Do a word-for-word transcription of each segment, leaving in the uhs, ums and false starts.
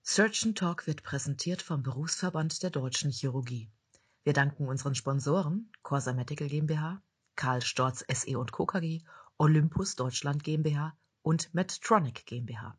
Surgeon Talk wird präsentiert vom Berufsverband der Deutschen Chirurgie. Wir danken unseren Sponsoren Corsa Medical GmbH, Karl Storz S E und Co. KG, Olympus Deutschland GmbH und Medtronic GmbH.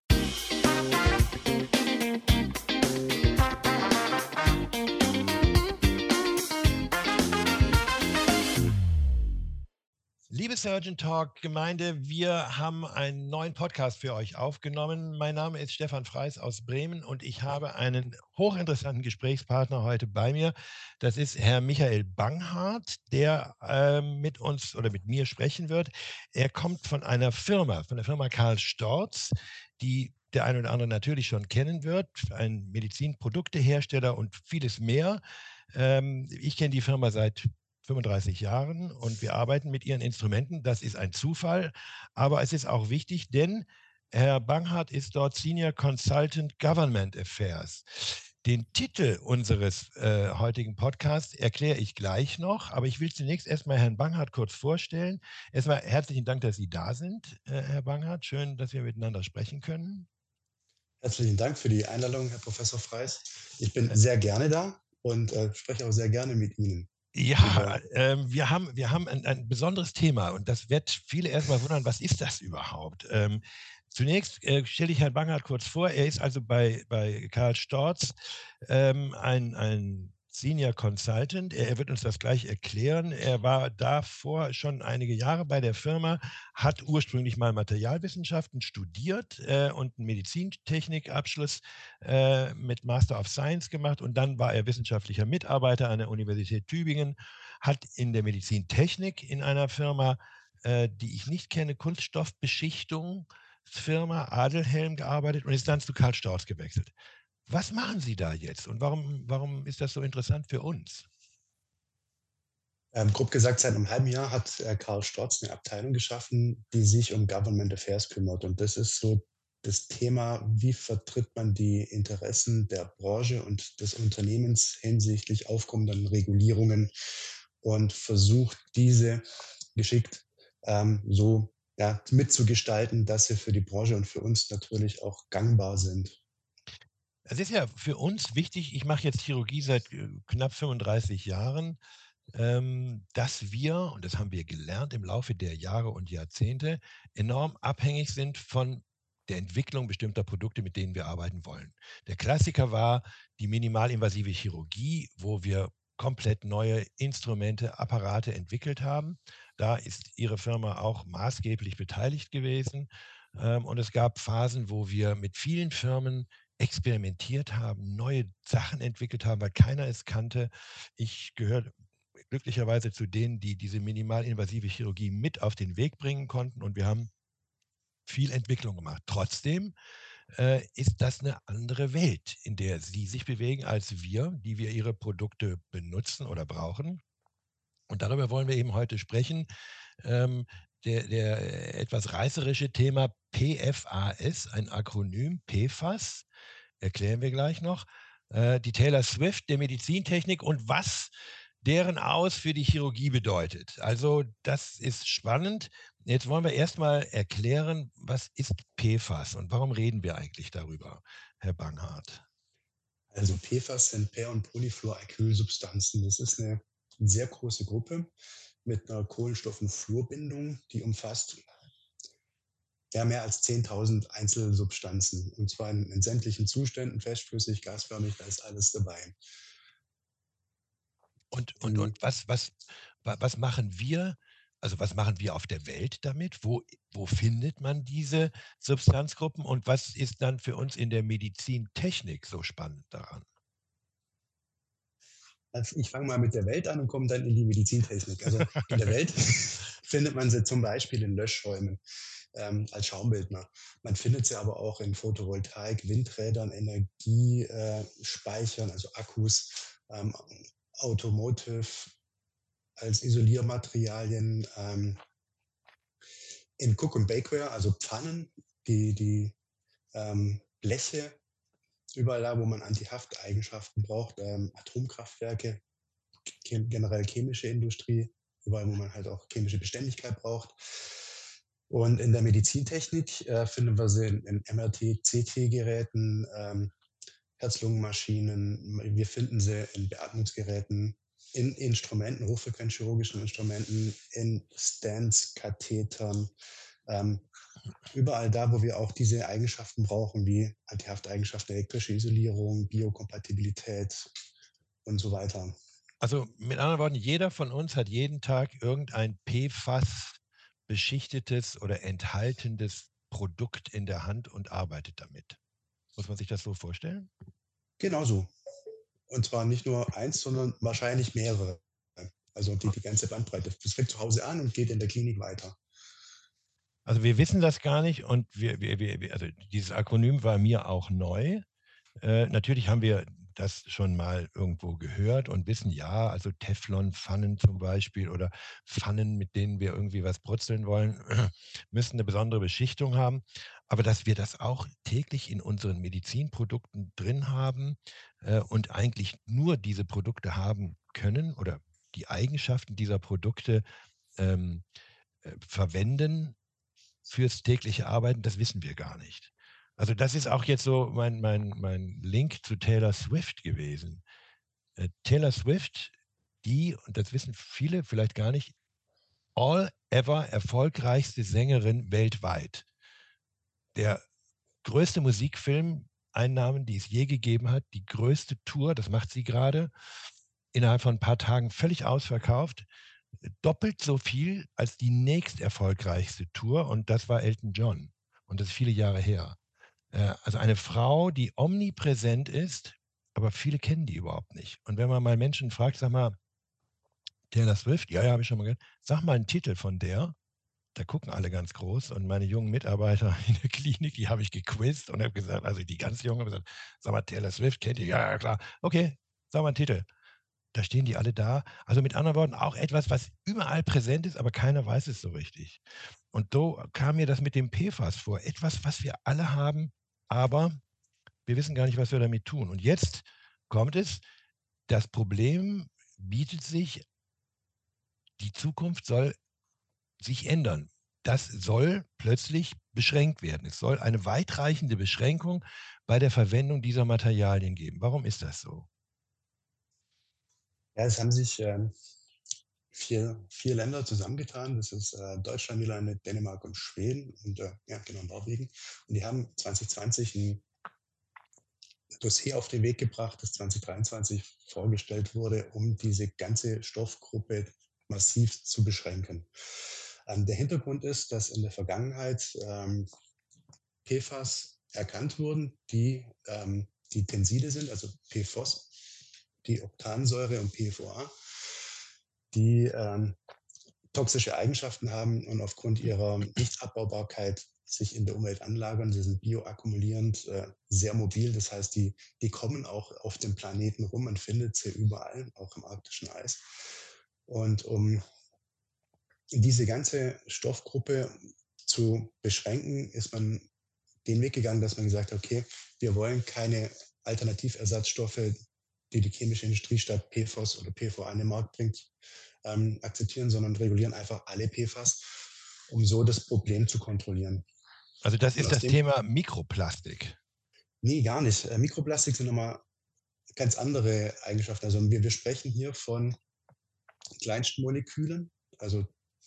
Liebe Surgeon Talk Gemeinde, wir haben einen neuen Podcast für euch aufgenommen. Mein Name ist Stefan Freis aus Bremen und ich habe einen hochinteressanten Gesprächspartner heute bei mir. Das ist Herr Michael Banghardt, der äh, mit uns oder mit mir sprechen wird. Er kommt von einer Firma, von der Firma Karl Storz, die der eine oder andere natürlich schon kennen wird, ein Medizinproduktehersteller und vieles mehr. Ähm, ich kenne die Firma seit fünfunddreißig Jahren und wir arbeiten mit ihren Instrumenten. Das ist ein Zufall, aber es ist auch wichtig, denn Herr Banghardt ist dort Senior Consultant Government Affairs. Den Titel unseres äh, heutigen Podcasts erkläre ich gleich noch, aber ich will zunächst erstmal Herrn Banghardt kurz vorstellen. Erstmal herzlichen Dank, dass Sie da sind, äh, Herr Banghardt. Schön, dass wir miteinander sprechen können. Herzlichen Dank für die Einladung, Herr Professor Freis. Ich bin sehr gerne da und äh, spreche auch sehr gerne mit Ihnen. Ja, äh, wir haben, wir haben ein, ein besonderes Thema und das wird viele erstmal wundern, was ist das überhaupt? Ähm, zunächst äh, stelle ich Herrn Banghardt kurz vor. Er ist also bei, bei Karl Storz ähm, ein, ein Senior Consultant. Er, er wird uns das gleich erklären. Er war davor schon einige Jahre bei der Firma, hat ursprünglich mal Materialwissenschaften studiert äh, und einen Medizintechnikabschluss äh, mit Master of Science gemacht und dann war er wissenschaftlicher Mitarbeiter an der Universität Tübingen, hat in der Medizintechnik in einer Firma, äh, die ich nicht kenne, Kunststoffbeschichtungsfirma Adelhelm gearbeitet und ist dann zu Karl Storz gewechselt. Was machen Sie da jetzt und warum, warum ist das so interessant für uns? Ähm, grob gesagt, seit einem halben Jahr hat äh, Karl Storz eine Abteilung geschaffen, die sich um Government Affairs kümmert. Und das ist so das Thema, wie vertritt man die Interessen der Branche und des Unternehmens hinsichtlich aufkommenden Regulierungen und versucht, diese geschickt ähm, so ja, mitzugestalten, dass sie für die Branche und für uns natürlich auch gangbar sind. Es ist ja für uns wichtig, ich mache jetzt Chirurgie seit äh, knapp fünfunddreißig Jahren, ähm, dass wir, und das haben wir gelernt im Laufe der Jahre und Jahrzehnte, enorm abhängig sind von der Entwicklung bestimmter Produkte, mit denen wir arbeiten wollen. Der Klassiker war die minimalinvasive Chirurgie, wo wir komplett neue Instrumente, Apparate entwickelt haben. Da ist Ihre Firma auch maßgeblich beteiligt gewesen. Ähm, und es gab Phasen, wo wir mit vielen Firmen experimentiert haben, neue Sachen entwickelt haben, weil keiner es kannte. Ich gehöre glücklicherweise zu denen, die diese minimalinvasive Chirurgie mit auf den Weg bringen konnten und wir haben viel Entwicklung gemacht. Trotzdem äh, ist das eine andere Welt, in der Sie sich bewegen als wir, die wir Ihre Produkte benutzen oder brauchen. Und darüber wollen wir eben heute sprechen. Ähm, der, der etwas reißerische Thema P F A S, ein Akronym, P F A S, erklären wir gleich noch. Äh, die Taylor Swift der Medizintechnik und was deren Aus für die Chirurgie bedeutet. Also das ist spannend. Jetzt wollen wir erstmal erklären, was ist P F A S und warum reden wir eigentlich darüber, Herr Banghardt? Also P F A S sind Per- und Polyfluoralkylsubstanzen. Das ist eine sehr große Gruppe mit einer Kohlenstoff- und Fluorbindung, die umfasst ja, mehr als zehntausend Einzelsubstanzen. Und zwar in, in sämtlichen Zuständen, festflüssig, gasförmig, da ist alles dabei. Und, und, In, und was, was, was machen wir, also was machen wir auf der Welt damit? Wo, wo findet man diese Substanzgruppen und was ist dann für uns in der Medizintechnik so spannend daran? also ich fange mal mit der Welt an und komme dann in die Medizintechnik. Also in der Welt findet man sie zum Beispiel in Löschräumen ähm, als Schaumbildner. Man findet sie aber auch in Photovoltaik, Windrädern, Energiespeichern, also Akkus, ähm, Automotive als Isoliermaterialien, ähm, in Cook- und Bakeware, also Pfannen, die, die ähm, Bleche, überall da, wo man Anti-Haft-Eigenschaften braucht, ähm, Atomkraftwerke, generell chemische Industrie, überall, wo man halt auch chemische Beständigkeit braucht. Und in der Medizintechnik äh, finden wir sie in, in M R T, C T-Geräten, ähm, Herz-Lungen-Maschinen. Wir finden sie in Beatmungsgeräten, in Instrumenten, hochfrequenzchirurgischen Instrumenten, in Stents, Kathetern. Ähm, überall da, wo wir auch diese Eigenschaften brauchen, wie Antihafteigenschaften, elektrische Isolierung, Biokompatibilität und so weiter. Also mit anderen Worten, jeder von uns hat jeden Tag irgendein P FAS beschichtetes oder enthaltendes Produkt in der Hand und arbeitet damit. Muss man sich das so vorstellen? Genauso. Und zwar nicht nur eins, sondern wahrscheinlich mehrere. Also die, die ganze Bandbreite. Das fängt zu Hause an und geht in der Klinik weiter. Also wir wissen das gar nicht und wir, wir, wir, also dieses Akronym war mir auch neu. Äh, natürlich haben wir das schon mal irgendwo gehört und wissen, ja, also Teflonpfannen zum Beispiel oder Pfannen, mit denen wir irgendwie was brutzeln wollen, müssen eine besondere Beschichtung haben. Aber dass wir das auch täglich in unseren Medizinprodukten drin haben äh, und eigentlich nur diese Produkte haben können oder die Eigenschaften dieser Produkte ähm, äh, verwenden fürs tägliche Arbeiten, das wissen wir gar nicht. Also das ist auch jetzt so mein, mein, mein Link zu Taylor Swift gewesen. Äh, Taylor Swift, die, und das wissen viele vielleicht gar nicht, all ever erfolgreichste Sängerin weltweit. Der größte Musikfilm, Einnahmen, die es je gegeben hat, die größte Tour, das macht sie gerade, innerhalb von ein paar Tagen völlig ausverkauft, doppelt so viel als die nächst erfolgreichste Tour und das war Elton John. Und das ist viele Jahre her. Äh, also eine Frau, die omnipräsent ist, aber viele kennen die überhaupt nicht. Und wenn man mal Menschen fragt, sag mal, Taylor Swift, ja, ja, habe ich schon mal gehört, sag mal einen Titel von der, da gucken alle ganz groß und meine jungen Mitarbeiter in der Klinik, die habe ich gequizt und habe gesagt, also die ganz Jungen haben gesagt, sag mal, Taylor Swift, kennt ihr? Ja, ja, klar. Okay, sag mal einen Titel. Da stehen die alle da. Also mit anderen Worten, auch etwas, was überall präsent ist, aber keiner weiß es so richtig. Und so kam mir das mit dem P FAS vor. Etwas, was wir alle haben, aber wir wissen gar nicht, was wir damit tun. Und jetzt kommt es, das Problem bietet sich, die Zukunft soll sich ändern. Das soll plötzlich beschränkt werden. Es soll eine weitreichende Beschränkung bei der Verwendung dieser Materialien geben. Warum ist das so? Ja, es haben sich ähm, vier, vier Länder zusammengetan. Das ist äh, Deutschland, Niederlande, Dänemark und Schweden und äh, ja, genau, Norwegen. Und die haben zwanzig zwanzig ein Dossier auf den Weg gebracht, das zwanzig dreiundzwanzig vorgestellt wurde, um diese ganze Stoffgruppe massiv zu beschränken. Ähm, der Hintergrund ist, dass in der Vergangenheit ähm, P FAS erkannt wurden, die, ähm, die Tenside sind, also P F O S, die Oktansäure und P F O A, die ähm, toxische Eigenschaften haben und aufgrund ihrer Nichtabbaubarkeit sich in der Umwelt anlagern. Sie sind bioakkumulierend, äh, sehr mobil. Das heißt, die, die kommen auch auf dem Planeten rum. Man findet sie überall, auch im arktischen Eis. Und um diese ganze Stoffgruppe zu beschränken, ist man den Weg gegangen, dass man gesagt hat, okay, wir wollen keine Alternativersatzstoffe, die die chemische Industrie statt P F O S oder P F O A an den Markt bringt, ähm, akzeptieren, sondern regulieren einfach alle P FAS, um so das Problem zu kontrollieren. Also das Und ist aus das dem, Thema Mikroplastik. nee, gar nicht. Äh, Mikroplastik sind nochmal ganz andere Eigenschaften. Also wir, wir sprechen hier von kleinsten Molekülen, also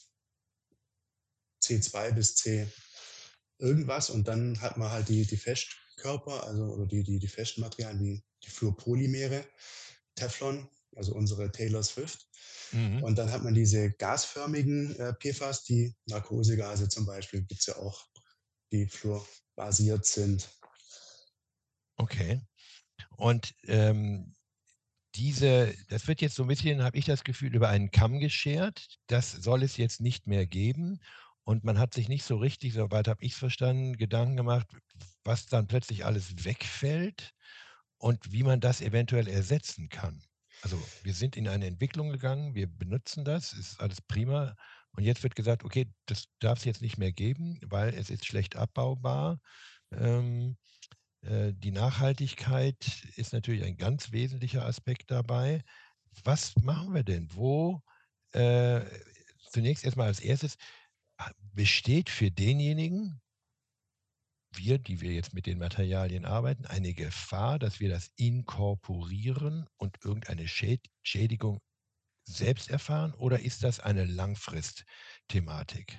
C zwei bis C irgendwas. Und dann hat man halt die, die Festkörper, also oder die, die, die festen Materialien wie die Fluorpolymere, Teflon, also unsere Taylor Swift. Mhm. Und dann hat man diese gasförmigen äh, P FAS, die Narkosegase zum Beispiel, gibt es ja auch, die fluorbasiert sind. Okay. Und ähm, diese, das wird jetzt so ein bisschen, habe ich das Gefühl, über einen Kamm geschert. Das soll es jetzt nicht mehr geben. Und man hat sich nicht so richtig, soweit habe ich es verstanden, Gedanken gemacht, was dann plötzlich alles wegfällt und wie man das eventuell ersetzen kann. Also wir sind in eine Entwicklung gegangen, wir benutzen das, ist alles prima. Und jetzt wird gesagt, okay, das darf es jetzt nicht mehr geben, weil es ist schlecht abbaubar. Ähm, äh, die Nachhaltigkeit ist natürlich ein ganz wesentlicher Aspekt dabei. Was machen wir denn? Wo, äh, zunächst erstmal als erstes, besteht für denjenigen, wir, die wir jetzt mit den Materialien arbeiten, eine Gefahr, dass wir das inkorporieren und irgendeine Schäd Schädigung selbst erfahren, oder ist das eine Langfrist-Thematik?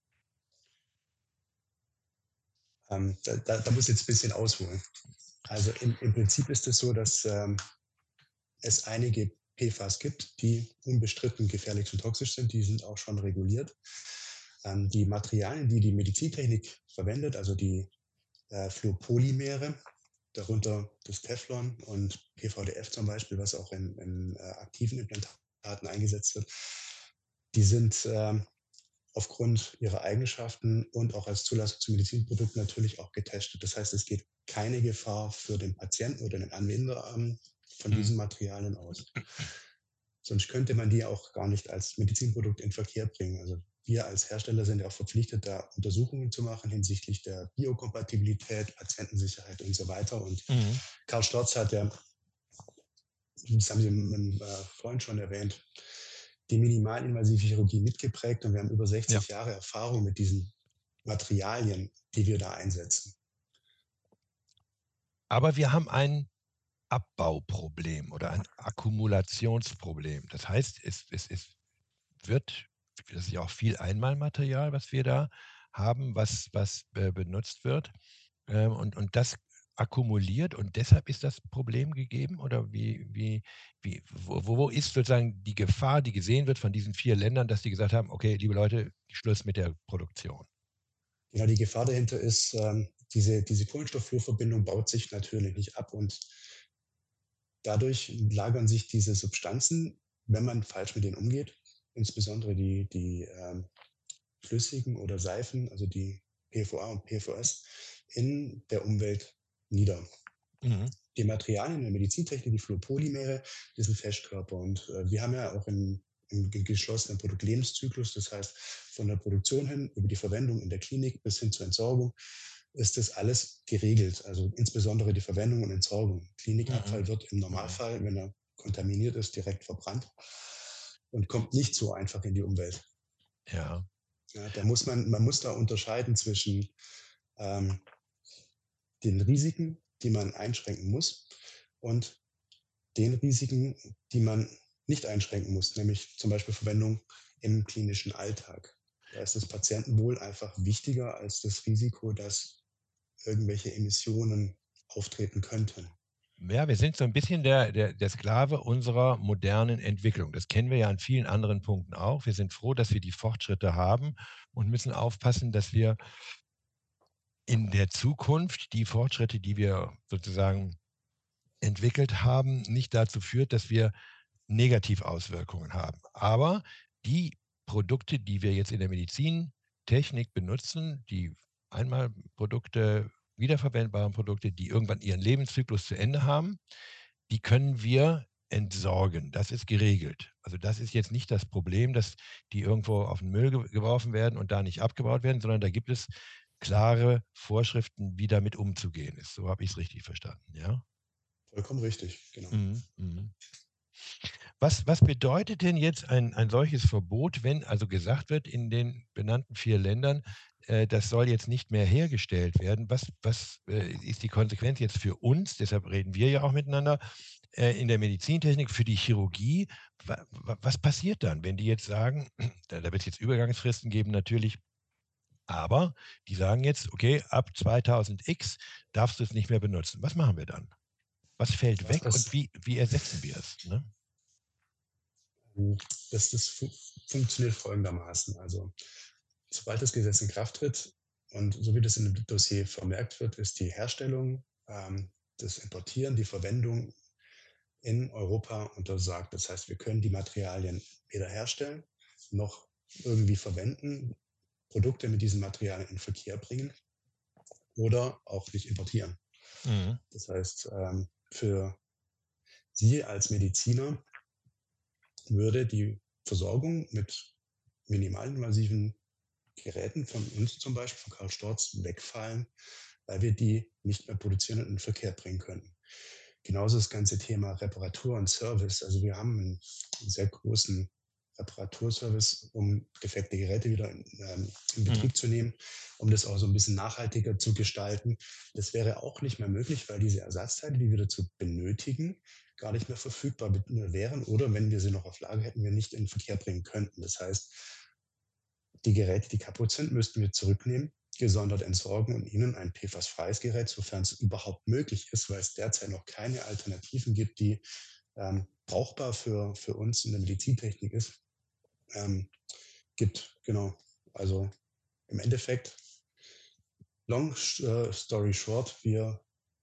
Ähm, da, da, da muss ich jetzt ein bisschen ausholen. Also im, im Prinzip ist es so, dass ähm, es einige P FAS gibt, die unbestritten gefährlich und toxisch sind. Die sind auch schon reguliert. Ähm, die Materialien, die die Medizintechnik verwendet, also die äh, Fluorpolymere, darunter das Teflon und P V D F zum Beispiel, was auch in, in äh, aktiven Implantaten eingesetzt wird, die sind äh, aufgrund ihrer Eigenschaften und auch als Zulassung zu Medizinprodukten natürlich auch getestet. Das heißt, es geht keine Gefahr für den Patienten oder den Anwender ähm, von Mhm. diesen Materialien aus. Sonst könnte man die auch gar nicht als Medizinprodukt in Verkehr bringen. Also wir als Hersteller sind ja auch verpflichtet, da Untersuchungen zu machen hinsichtlich der Biokompatibilität, Patientensicherheit und so weiter. Und Mhm. Karl Storz hat ja, das haben Sie mit dem äh, Freund schon erwähnt, die minimalinvasive Chirurgie mitgeprägt und wir haben über Ja. sechzig Jahre Erfahrung mit diesen Materialien, die wir da einsetzen. Aber wir haben ein Abbauproblem oder ein Akkumulationsproblem. Das heißt, es, es, es wird, das ist ja auch viel Einmalmaterial, was wir da haben, was, was äh, benutzt wird. Ähm, und, und das akkumuliert und deshalb ist das Problem gegeben? Oder wie, wie, wie, wo, wo ist sozusagen die Gefahr, die gesehen wird von diesen vier Ländern, dass die gesagt haben, okay, liebe Leute, Schluss mit der Produktion? Genau, die Gefahr dahinter ist, ähm, diese, diese Kohlenstofffluorverbindung baut sich natürlich nicht ab und dadurch lagern sich diese Substanzen, wenn man falsch mit denen umgeht, insbesondere die, die ähm, flüssigen oder Seifen, also die P V A und P V S, in der Umwelt nieder. Mhm. Die Materialien in der Medizintechnik, die Fluorpolymere, die sind Festkörper. Und äh, wir haben ja auch im, im geschlossenen Produktlebenszyklus, das heißt von der Produktion hin über die Verwendung in der Klinik bis hin zur Entsorgung, ist das alles geregelt. Also insbesondere die Verwendung und Entsorgung. Klinikabfall Mhm. wird im Normalfall, wenn er kontaminiert ist, direkt verbrannt und kommt nicht so einfach in die Umwelt. Ja. Ja, da muss man, man muss da unterscheiden zwischen ähm, den Risiken, die man einschränken muss, und den Risiken, die man nicht einschränken muss, nämlich zum Beispiel Verwendung im klinischen Alltag. Da ist das Patientenwohl einfach wichtiger als das Risiko, dass irgendwelche Emissionen auftreten könnten. Ja, wir sind so ein bisschen der, der, der Sklave unserer modernen Entwicklung. Das kennen wir ja an vielen anderen Punkten auch. Wir sind froh, dass wir die Fortschritte haben und müssen aufpassen, dass wir in der Zukunft die Fortschritte, die wir sozusagen entwickelt haben, nicht dazu führt, dass wir Negativauswirkungen haben. Aber die Produkte, die wir jetzt in der Medizintechnik benutzen, die Einmalprodukte, wiederverwendbaren Produkte, die irgendwann ihren Lebenszyklus zu Ende haben, die können wir entsorgen. Das ist geregelt. Also das ist jetzt nicht das Problem, dass die irgendwo auf den Müll ge geworfen werden und da nicht abgebaut werden, sondern da gibt es klare Vorschriften, wie damit umzugehen ist. So habe ich es richtig verstanden, ja? Vollkommen richtig, genau. Mhm, mhm. Was, was bedeutet denn jetzt ein, ein solches Verbot, wenn also gesagt wird in den benannten vier Ländern, äh, das soll jetzt nicht mehr hergestellt werden? Was, was äh, ist die Konsequenz jetzt für uns? Deshalb reden wir ja auch miteinander äh, in der Medizintechnik, für die Chirurgie. Wa, wa, was passiert dann, wenn die jetzt sagen, da, da wird es jetzt Übergangsfristen geben natürlich, aber die sagen jetzt, okay, ab zweitausend X darfst du es nicht mehr benutzen. Was machen wir dann? Was fällt Was weg und passiert? wie, wie ersetzen wir es? Ne? Das, das fu funktioniert folgendermaßen. Also, sobald das Gesetz in Kraft tritt und so wie das in dem Dossier vermerkt wird, ist die Herstellung, ähm, das Importieren, die Verwendung in Europa untersagt. Das heißt, wir können die Materialien weder herstellen noch irgendwie verwenden, Produkte mit diesen Materialien in Verkehr bringen oder auch nicht importieren. Mhm. Das heißt, ähm, für Sie als Mediziner würde die Versorgung mit minimalinvasiven Geräten von uns zum Beispiel, von Karl Storz, wegfallen, weil wir die nicht mehr produzieren und in den Verkehr bringen können. Genauso das ganze Thema Reparatur und Service. Also wir haben einen sehr großen Reparaturservice, um defekte Geräte wieder in, ähm, in Mhm. Betrieb zu nehmen, um das auch so ein bisschen nachhaltiger zu gestalten. Das wäre auch nicht mehr möglich, weil diese Ersatzteile, die wir dazu benötigen, gar nicht mehr verfügbar be- wären oder wenn wir sie noch auf Lager hätten, wir nicht in den Verkehr bringen könnten. Das heißt, die Geräte, die kaputt sind, müssten wir zurücknehmen, gesondert entsorgen und Ihnen ein P FAS-freies Gerät, sofern es überhaupt möglich ist, weil es derzeit noch keine Alternativen gibt, die ähm, brauchbar für, für uns in der Medizintechnik ist, ähm, gibt. Genau. Also im Endeffekt, long äh, story short, wir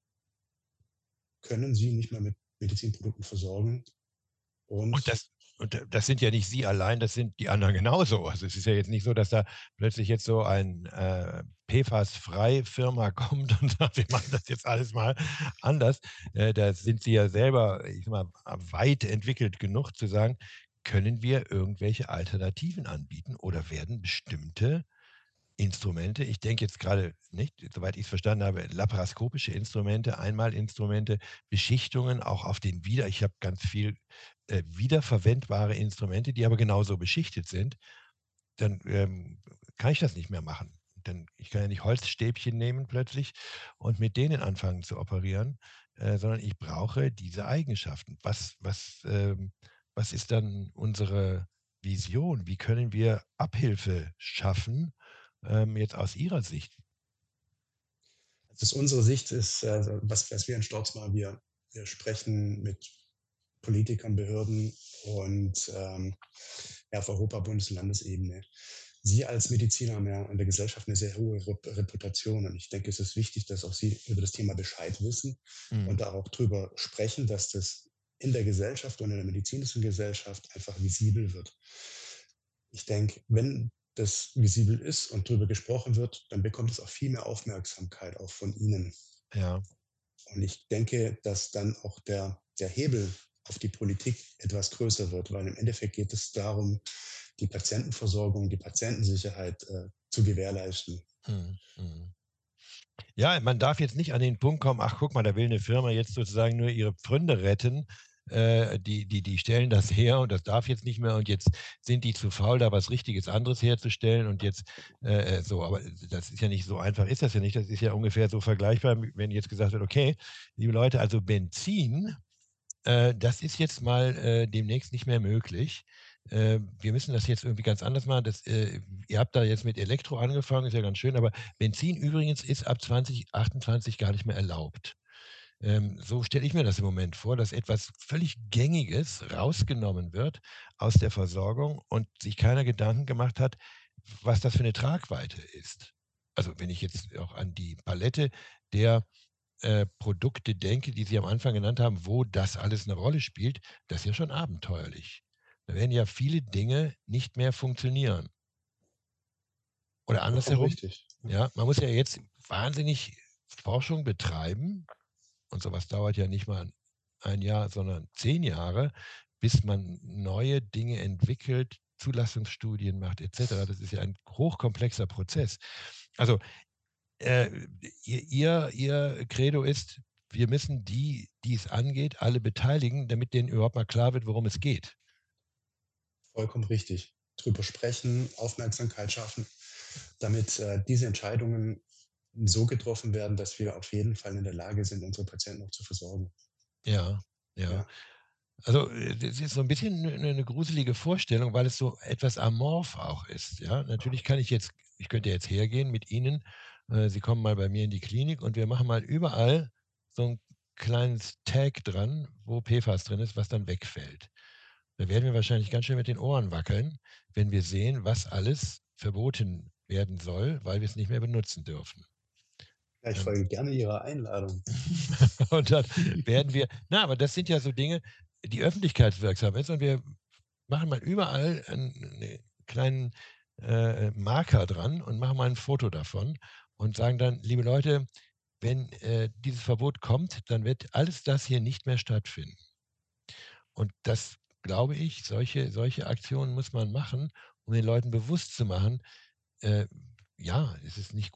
können Sie nicht mehr mit Medizinprodukten versorgen Und und das und da das sind ja nicht Sie allein, das sind die anderen genauso. Also, es ist ja jetzt nicht so, dass da plötzlich jetzt so ein, äh, P FAS-frei-Firma kommt und sagt: „Wir machen das jetzt alles mal anders.“ Äh, da sind Sie ja selber, ich sage mal, weit entwickelt genug zu sagen: „Können wir irgendwelche Alternativen anbieten oder werden bestimmte Instrumente, ich denke jetzt gerade nicht, soweit ich es verstanden habe, laparoskopische Instrumente, Einmalinstrumente, Beschichtungen auch auf den wieder ich habe ganz viel, äh, wiederverwendbare Instrumente, die aber genauso beschichtet sind, dann, ähm, kann ich das nicht mehr machen. Denn ich kann ja nicht Holzstäbchen nehmen plötzlich und mit denen anfangen zu operieren, äh, sondern ich brauche diese Eigenschaften. Was was, ähm was ist dann unsere Vision? Wie können wir Abhilfe schaffen, ähm, jetzt aus Ihrer Sicht? das ist unsere Sicht, ist, äh, was, was wir in Storz mal, wir, wir sprechen mit Politikern, Behörden und ähm, ja, auf Europa-, Bundes- und Landesebene. Sie als Mediziner haben ja in der Gesellschaft eine sehr hohe Reputation und ich denke, es ist wichtig, dass auch Sie über das Thema Bescheid wissen und Mhm. da auch drüber sprechen, dass das in der Gesellschaft und in der medizinischen Gesellschaft einfach visibel wird. Ich denke, wenn das visibel ist und drüber gesprochen wird, dann bekommt es auch viel mehr Aufmerksamkeit, auch von Ihnen. Ja. Und ich denke, dass dann auch der, der Hebel auf die Politik etwas größer wird, weil im Endeffekt geht es darum, die Patientenversorgung, die Patientensicherheit äh, zu gewährleisten. Mhm. Mhm. Ja, man darf jetzt nicht an den Punkt kommen: „Ach, guck mal, da will eine Firma jetzt sozusagen nur ihre Pfründe retten. Äh, die die die stellen das her und das darf jetzt nicht mehr und jetzt sind die zu faul, da was Richtiges anderes herzustellen und jetzt, äh, äh, so.“ Aber das ist ja nicht so einfach ist das ja nicht. Das ist ja ungefähr so vergleichbar, wenn jetzt gesagt wird: „Okay, liebe Leute, also Benzin, Äh, das ist jetzt mal, äh, demnächst nicht mehr möglich. Äh, wir müssen das jetzt irgendwie ganz anders machen. Das, äh ihr habt da jetzt mit Elektro angefangen, ist ja ganz schön, aber Benzin übrigens ist ab zwanzig achtundzwanzig gar nicht mehr erlaubt. Ähm, so stelle ich mir das im Moment vor, dass etwas völlig Gängiges rausgenommen wird aus der Versorgung und sich keiner Gedanken gemacht hat, was das für eine Tragweite ist. Also, wenn ich jetzt auch an die Palette der äh, Produkte denke, die Sie am Anfang genannt haben, wo das alles eine Rolle spielt, das ist ja schon abenteuerlich. Da werden ja viele Dinge nicht mehr funktionieren. Oder Vollkommen andersherum, richtig. Ja. ja, man muss ja jetzt wahnsinnig Forschung betreiben und sowas dauert ja nicht mal ein Jahr, sondern zehn Jahre, bis man neue Dinge entwickelt, Zulassungsstudien macht et cetera. Das ist ja ein hochkomplexer Prozess. Also, äh, ihr ihr ihr Credo ist: „Wir müssen die, die es angeht, alle beteiligen, damit denen überhaupt mal klar wird, worum es geht.“ Vollkommen richtig. Drüber sprechen, Aufmerksamkeit schaffen, damit äh, diese Entscheidungen so getroffen werden, dass wir auf jeden Fall in der Lage sind, unsere Patienten auch zu versorgen. Ja, ja. Ja, Also, äh, das ist so ein bisschen 'ne 'ne 'ne gruselige Vorstellung, weil es so etwas amorph auch ist, ja? Natürlich kann ich jetzt ich könnte jetzt hergehen mit Ihnen, äh, Sie kommen mal bei mir in die Klinik und wir machen mal überall so 'n kleines Tag dran, wo P FAS drin ist, was dann wegfällt. Da werden wir wahrscheinlich ganz schön mit den Ohren wackeln, wenn wir sehen, was alles verboten werden soll, weil wir es nicht mehr benutzen dürfen. ja, ich Ähm, folge gerne Ihrer Einladung. und dann werden wir na, aber das sind ja so Dinge, die öffentlichkeitswirksam ist und wir machen mal überall einen 'ne kleinen, äh, Marker dran und machen mal ein Foto davon und sagen dann: „Liebe Leute, wenn, äh, dieses Verbot kommt, dann wird alles das hier nicht mehr stattfinden.“ Und das glaube ich, solche solche Aktionen muss man machen, um den Leuten bewusst zu machen, äh, ja, es ist nicht gut,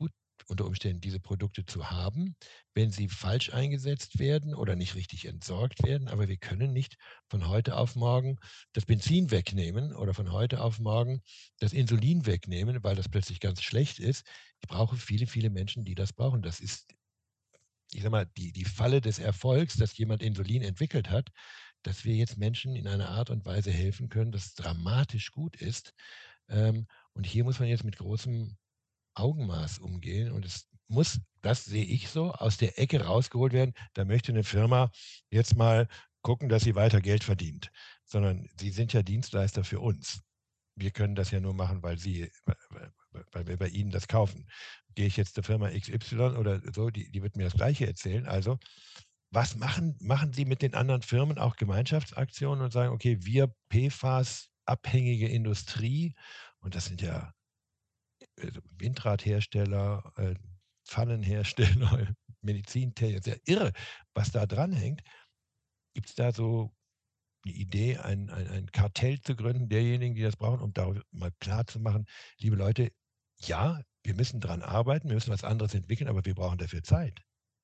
unter Umständen diese Produkte zu haben, wenn sie falsch eingesetzt werden oder nicht richtig entsorgt werden. Aber wir können nicht von heute auf morgen das Benzin wegnehmen oder von heute auf morgen das Insulin wegnehmen, weil das plötzlich ganz schlecht ist. Ich brauche viele, viele Menschen, die das brauchen. Das ist, ich sag mal, die, die Falle des Erfolgs, dass jemand Insulin entwickelt hat, dass wir jetzt Menschen in einer Art und Weise helfen können, das dramatisch gut ist. Ähm, und hier muss man jetzt mit großem Augenmaß umgehen. Und es muss, das sehe ich so, aus der Ecke rausgeholt werden. Da möchte eine Firma jetzt mal gucken, dass sie weiter Geld verdient. Sondern sie sind ja Dienstleister für uns. Wir können das ja nur machen, weil sie, weil wir bei ihnen das kaufen. Gehe ich jetzt zur Firma X Y oder so, die, die wird mir das Gleiche erzählen. Also, was machen, machen Sie mit den anderen Firmen auch Gemeinschaftsaktionen und sagen, okay, wir P F A S-abhängige Industrie, und das sind ja also Windradhersteller, äh, Pfannenhersteller, Medizintechniker, sehr irre, was da dranhängt. Gibt es da so eine Idee, ein, ein, ein Kartell zu gründen, derjenigen, die das brauchen, um darüber mal klar zu machen, liebe Leute, ja, wir müssen dran arbeiten, wir müssen was anderes entwickeln, aber wir brauchen dafür Zeit.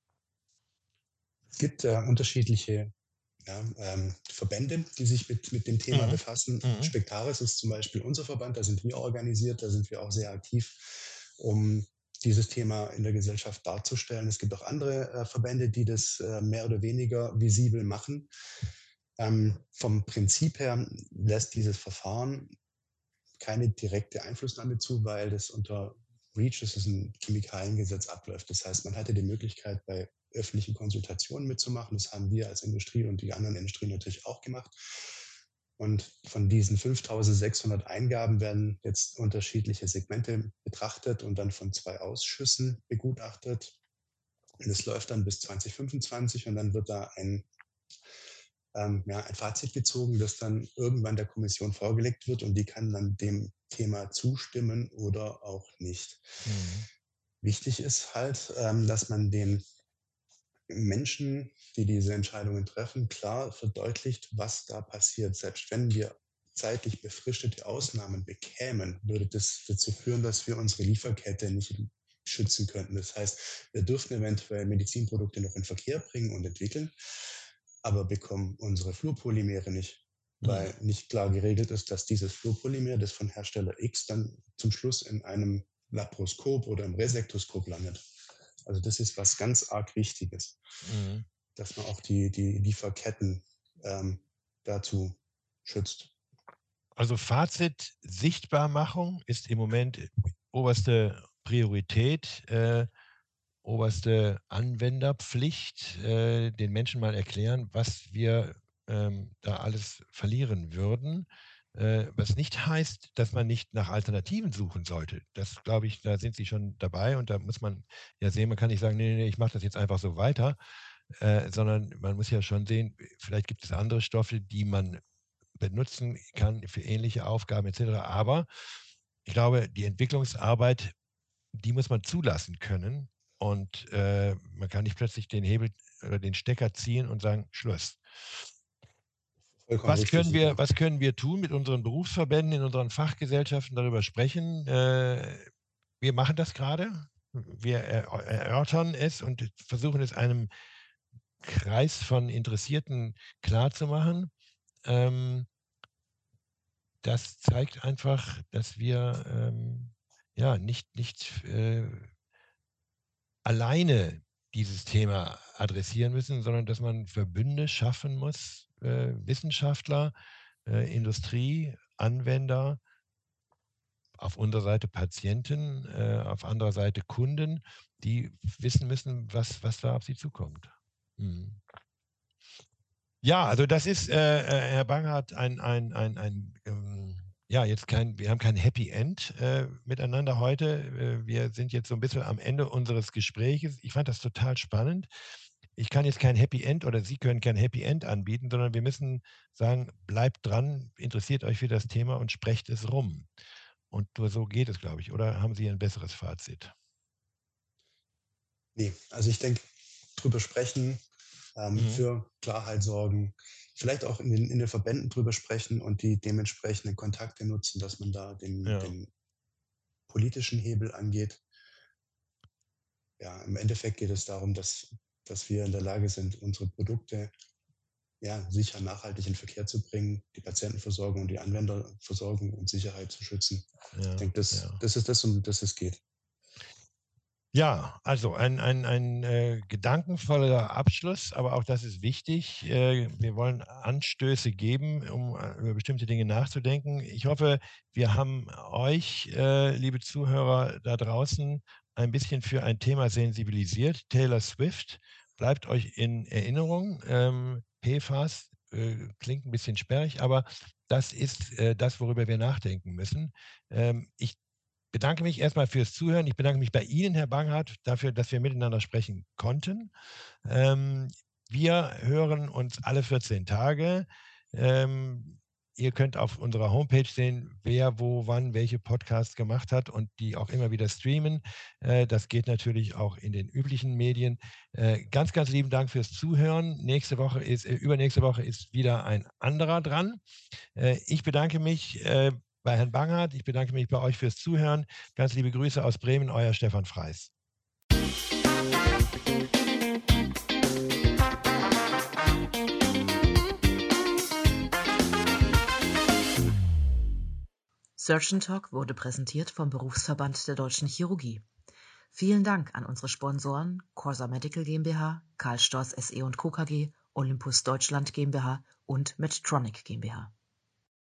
Es gibt äh, unterschiedliche ja, ähm, Verbände, die sich mit, mit dem Thema Mhm. befassen. Mhm. Spectaris ist zum Beispiel unser Verband, da sind wir organisiert, da sind wir auch sehr aktiv, um dieses Thema in der Gesellschaft darzustellen. Es gibt auch andere äh, Verbände, die das äh, mehr oder weniger visibel machen. Ähm, vom Prinzip her lässt dieses Verfahren keine direkte Einflussnahme zu, weil das unter REACH, das ist ein Chemikaliengesetz, abläuft. Das heißt, man hatte die Möglichkeit, bei öffentlichen Konsultationen mitzumachen. Das haben wir als Industrie und die anderen Industrien natürlich auch gemacht. Und von diesen fünftausendsechshundert Eingaben werden jetzt unterschiedliche Segmente betrachtet und dann von zwei Ausschüssen begutachtet. Und das läuft dann bis zwanzig fünfundzwanzig und dann wird da ein ähm, ja, ein Fazit gezogen, das dann irgendwann der Kommission vorgelegt wird und die kann dann dem Thema zustimmen oder auch nicht. Mhm. Wichtig ist halt, ähm, dass man den Menschen, die diese Entscheidungen treffen, klar verdeutlicht, was da passiert. Selbst wenn wir zeitlich befristete Ausnahmen bekämen, würde das dazu führen, dass wir unsere Lieferkette nicht schützen könnten. Das heißt, wir dürfen eventuell Medizinprodukte noch in Verkehr bringen und entwickeln, aber bekommen unsere Fluorpolymere nicht, weil Mhm. nicht klar geregelt ist, dass dieses Fluorpolymer, das von Hersteller X dann zum Schluss in einem Laparoskop oder im Resektoskop landet. Also das ist was ganz arg Wichtiges, Mhm. dass man auch die, die Lieferketten ähm, dazu schützt. Also Fazit, Sichtbarmachung ist im Moment oberste Priorität, äh, oberste Anwenderpflicht, äh, den Menschen mal erklären, was wir ähm, da alles verlieren würden. Äh, was nicht heißt, dass man nicht nach Alternativen suchen sollte. Das glaube ich, da sind Sie schon dabei und da muss man ja sehen, man kann nicht sagen, nee, nee, nee, ich mache das jetzt einfach so weiter, äh, sondern man muss ja schon sehen, vielleicht gibt es andere Stoffe, die man benutzen kann für ähnliche Aufgaben et cetera. Aber ich glaube, die Entwicklungsarbeit, die muss man zulassen können. Und äh, man kann nicht plötzlich den Hebel oder den Stecker ziehen und sagen, Schluss. Vollkommen Was können richtig. wir, was können wir tun mit unseren Berufsverbänden, in unseren Fachgesellschaften darüber sprechen? Äh, wir machen das gerade. Wir erörtern es und versuchen es einem Kreis von Interessierten klarzumachen. Ähm, das zeigt einfach, dass wir ähm, ja nicht, nicht äh, alleine dieses Thema adressieren müssen, sondern dass man Verbünde schaffen muss, äh, Wissenschaftler, äh, Industrie, Anwender, auf unserer Seite Patienten, äh, auf anderer Seite Kunden, die wissen müssen, was, was da auf sie zukommt. Mhm. Ja, also das ist, äh, äh, Herr Banghardt, ein, ein, ein, ein ähm, ja, jetzt kein, wir haben kein Happy End äh, miteinander heute. Äh, wir sind jetzt so ein bisschen am Ende unseres Gespräches. Ich fand das total spannend. Ich kann jetzt kein Happy End oder Sie können kein Happy End anbieten, sondern wir müssen sagen, bleibt dran, interessiert euch für das Thema und sprecht es rum. Und nur so geht es, glaube ich. Oder haben Sie ein besseres Fazit? Nee, also ich denke, drüber sprechen, ähm, Mhm. für Klarheit sorgen, vielleicht auch in den, in den Verbänden drüber sprechen und die dementsprechenden Kontakte nutzen, dass man da den, Ja. den politischen Hebel angeht. ja, im Endeffekt geht es darum, dass, dass wir in der Lage sind, unsere Produkte ja, sicher nachhaltig in den Verkehr zu bringen, die Patientenversorgung und die Anwenderversorgung und Sicherheit zu schützen. Ich Ja, denke, das, ja. das ist das, um das es geht. Ja, also ein, ein, ein äh, gedankenvoller Abschluss, aber auch das ist wichtig. Äh, wir wollen Anstöße geben, um äh, über bestimmte Dinge nachzudenken. Ich hoffe, wir haben euch, äh, liebe Zuhörer da draußen, ein bisschen für ein Thema sensibilisiert. Taylor Swift bleibt euch in Erinnerung. Ähm, P F A S äh, klingt ein bisschen sperrig, aber das ist äh, das, worüber wir nachdenken müssen. Ähm, ich bedanke mich erstmal fürs Zuhören. Ich bedanke mich bei Ihnen, Herr Banghardt, dafür, dass wir miteinander sprechen konnten. Ähm, wir hören uns alle vierzehn Tage. Ähm, ihr könnt auf unserer Homepage sehen, wer, wo, wann, welche Podcasts gemacht hat und die auch immer wieder streamen. Äh, das geht natürlich auch in den üblichen Medien. Äh, ganz, ganz lieben Dank fürs Zuhören. Nächste Woche ist, äh, übernächste Woche ist wieder ein anderer dran. Äh, ich bedanke mich äh, bei Herrn Banghardt. Ich bedanke mich bei euch fürs Zuhören. Ganz liebe Grüße aus Bremen, euer Stefan Freis. Surgeon Talk wurde präsentiert vom Berufsverband der Deutschen Chirurgie. Vielen Dank an unsere Sponsoren Corsa Medical GmbH, Karl Storz S E und Co. KG, Olympus Deutschland GmbH und Medtronic GmbH.